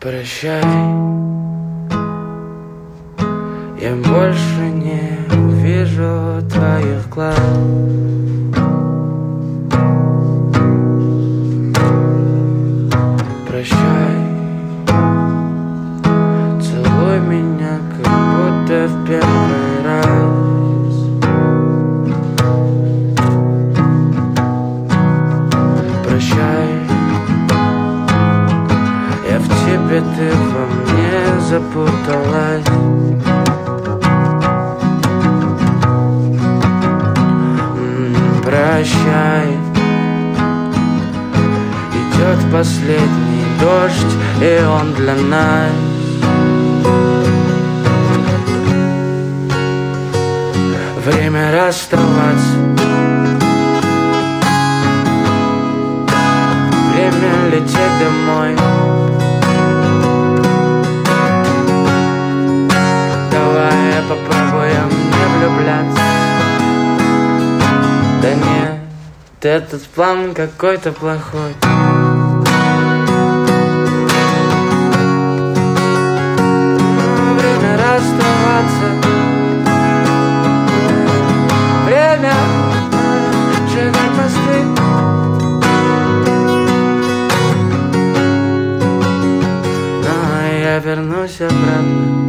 Прощай, я больше не увижу твоих глаз. Прощай, целуй меня, как будто в первый раз. Прощай, я в тебе, ты во мне запуталась. Прощай, идет последний дождь, и он для нас. Время расставаться, время лететь домой. Давай попробуем не влюбляться. Да нет, этот план какой-то плохой. Время расставаться, время сжигать мосты. Но я вернусь обратно.